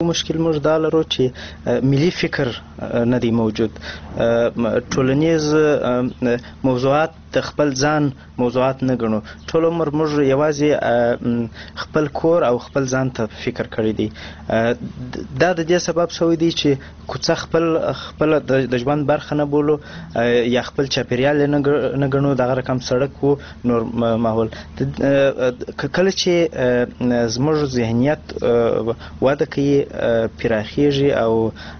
مشکل موږ دا لرو چې ملي فکر نه دی موجود. ټولنیز موضوعات د خپل ځان موضوعات نه ګڼو. ټول عمر موږ یوازې خپل کور او خپل ځان ته فکر کړی دی. دا د دې سبب شوی دی چې کوڅه خپل د ژوند برخه نه بولو یا خپل چاپیریال نه ګڼو، دغه رقم سړک وو نور ماحول. کله چې زموږ ذهنیت وده کوي، پراخیږي او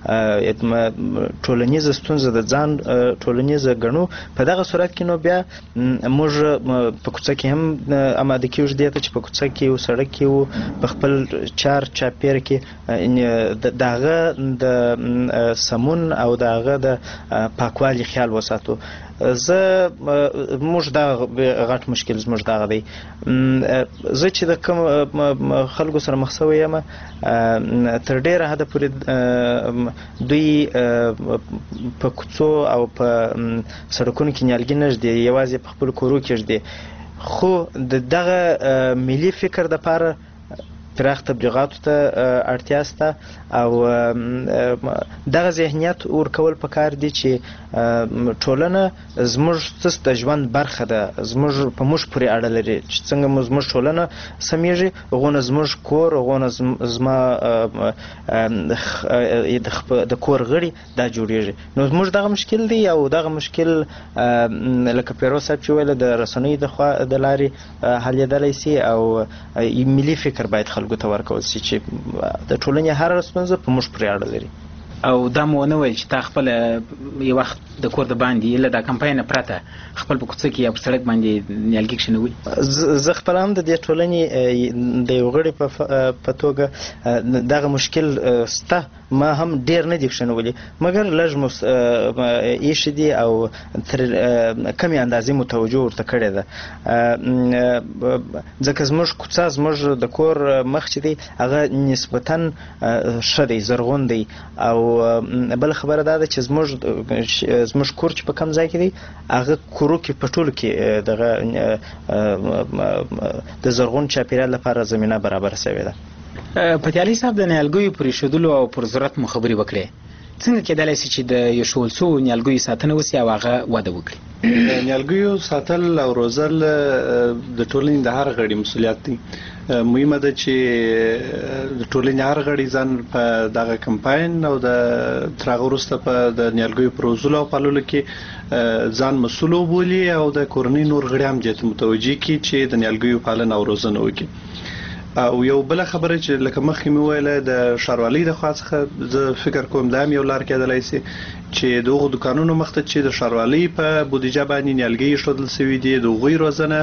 ټولنیزه ستونزه د ځان ټولنیزه ګڼو، په دغه صورت کې نو بیا موږ په کوڅه کې هم اماده کېږو دې ته چې په کوڅه کې یو سړک کې وو، په خپل چاپیر کې د هغه د سمون او د هغه د پاکوالي خیال وساتو. موږ دا غټ مشکل زموږ دغه دی. زه چې د کوم خلکو سره مخ شوی یم، تر ډېره حده پورې دوی په کوڅو او په سړکونو کې نیالګي نه ږدي، یوازې په خپلو کورو کې ږدي. خو د دغه ملي فکر دپاره پراخ تبلیغاتو ته اړتیا شته او دغه ذهنیت ورکول پکار دي چې ټولنه زموږ د ژوند برخه ده، په موږ پورې اړه لري. چې څنګه زموږ ټولنه سمیږي، هغونه زموږ کور، هغونه زما د کور غړي دا جوړیږي. نو زموږ دغه مشکل دی او دغه مشکل لکه پیروز صاحب چې ویله د رسنیو د لارې حلېدلی سي او ملي فکر باید خلکو ته ورکول سي چې د ټولنې هره ستونزه په موږ پورې اړه لري. او دا مو ونه ویل چې تا خپل یو وخت د کور د باندې له دا کمپاین پرته خپل په کوڅه کې یا په سړک باندې نیالګي کښېنوي؟ زه خپله هم د دې ټولنې د یو غړي په توګه دغه مشکل شته، ما هم ډېر نه دي کښېنولي، مګر لږ مو ایښي دي او تر کمې اندازې مو توجه ورته کړې ده. ځکه زموږ کوڅه، زموږ د کور مخ چې دی هغه نسبتاً ښه دی، زرغون دی. او بل خبره دا ده چې زموږ کور چې په کم ځای کې دی، هغه کورو کې په ټولو کې دغه د زرغون چاپیریال لپاره زمینه برابره شوې ده. پتیالي صاحب، د نیالګیو پر ایښودلو او پر ضرورت مو خبرې وکړې. څنګه کېدلی شي چې د ایښودل شوو نیالګیو ساتنه وسي او هغه وده وکړي؟ نیالګیو ساتل او روزل د ټولنې د هر غړي مسؤلیت دی. مهمه ده چې د ټولنې هر غړي ځان په دغه کمپاین او تر هغه وروسته په د نیالګیو په روزلو او پاللو کې ځان مسؤل وبولي او د کورنۍ نور غړي هم دې ته متوجه کړي چې د نیالګیو پالنه او روزنه وکړي. او یو بل خبره چې لکه مخکې مې ویله، د ښاروالۍ د خوا څخه زه فکر کوم دا هم یو لار کېدلی شي چې د هغو دوکانونو مخ ته چې د ښاروالۍ په بودیجه باندې نیالګي ایښودل شوي دي، د هغوی روزنه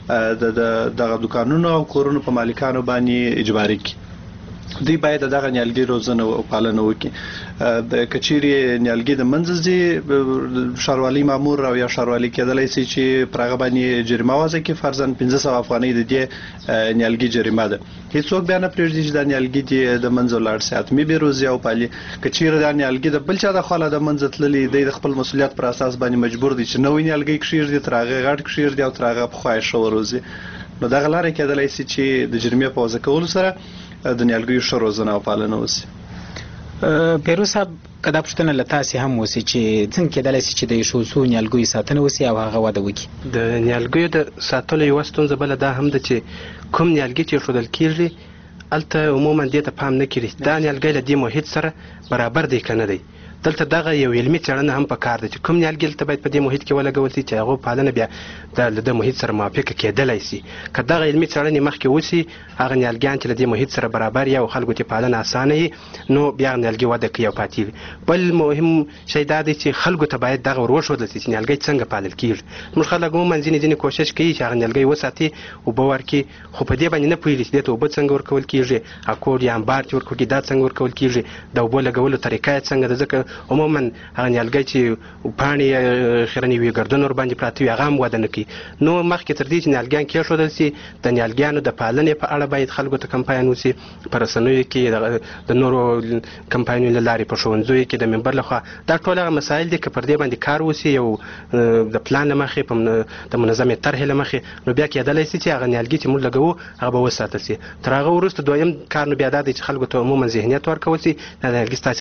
دغه دوکانونو او کورونو په مالکانو باندې اجباري کړي. دوی باید دغه نیالګي روزنه او پالنه وکړي. د کچېرې نیالګي د منځه ځي، ښاروالۍ مامور او یا ښاروالۍ کېدلی شي چې پر هغه باندې جریمه وضع کړي، فرضاً 1500 افغانۍ د دې نیالګي جریمه ده. هېڅوک بیا نه پرېږدي چې دا نیالګي دې د منځه ولاړ شي، حتمي بې روزي او پالي. کچېرې دا نیالګي د بل چا د خوا د منځه تللي، دی د خپل مسؤلیت پر اساس باندې مجبور دی چې نوی نیالګي کښېږدي، تر هغه غټ کښېږدي او تر هغه پخوا یې ښه وروزي. نو دغه لارې کېدلی شي چې د جریمې په وضع کولو سره د نیالګیو ښه روزنه او پالنه وشي. پیروز صاحب، که دا پوښتنه له تاسې هم وشي چې څنګه کېدلی شي چې د ایښودل شوو نیالګیو ساتنه وشي او هغه وده وکړي؟ د نیالګیو د ساتلو یوه ستونزه بله دا هم ده چې کوم نیالګي چې ایښودل کېږي هلته عموما دې ته پام نه کېږي دا نیالګی له دې محیط سره برابر دی که نه دی. دلته دغه یو علمي څېړنه هم پکار ده چې کوم نیالګي دلته باید په دې محیط کې ولګول شي چې هغو پالنه بیا د محیط سره موافقه کېدلی شي. که دغه علمي څېړنې مخکې وشي، هغه نیالګیان چې له دې محیط سره برابر یا او خلکو ته پالنه اسانه وي، نو بیا نیالګي وده کوي او پاتې وي. بل مهم شی دا دی چې خلکو ته باید دغه ور وښودل شي چې نیالګی څنګه پالل کېږي. موږ خلک عموما ځینې کوشش کوي چې هغه نیالګی وساتي، اوبه ورکړي، خو په دې باندې نه پوهېږي چې دې ته اوبه څنګه ورکول کېږي، اکور یا امبار چې ورکول کېږي دا څنګه ورکول کېږي، د اوبو لګولو طریقه یې څنګه ده. ځکه عموما هغه نیالګی چې پاڼې خیرنې وي ګردونه ورباندې پراته وي هغه هم وده نه کوي. نو مخکې تر دې چې نیالګیان کېښودل سي د نیالګیانو د پالنې په اړه باید خلکو ته کمپاین وسي په رسنیو کې د نورو کمپاینونو له لارې په ښوونځیو کې د ممبر لخوا دا ټول هغه مسایل دي که پر دې باندې کار وسي یو د پلان له مخې د منظمې طرحې له مخې نو بیا کېدلی سي چې هغه نیالګي چې موږ لګوو هغه به وساتل سي. تر هغه وروسته دویم کار نو بیا دا دی چې خلکو ته عموما ذهنیت ورکول سي دا نیالګي ستاسې